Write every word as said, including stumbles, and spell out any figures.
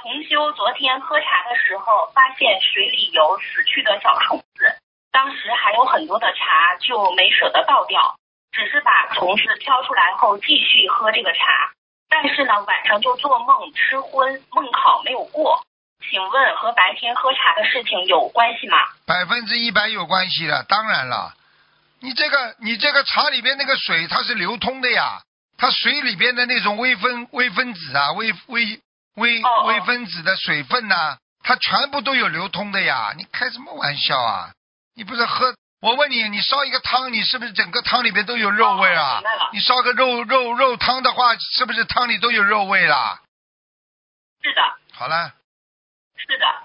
同修昨天喝茶的时候，发现水里有死去的小虫子，当时还有很多的茶，就没舍得倒掉，只是把虫子挑出来后继续喝这个茶。但是呢，晚上就做梦吃荤，梦考没有过。请问和白天喝茶的事情有关系吗？ 百分之一百有关系的，当然了。你这个你这个茶里边那个水它是流通的呀，它水里边的那种微分微分子啊，微微微微分子的水分呐、啊，它全部都有流通的呀。你开什么玩笑啊？你不是喝？我问你，你烧一个汤，你是不是整个汤里边都有肉味啊？你烧个肉肉肉汤的话，是不是汤里都有肉味啦？ 是的。 好了。 是的，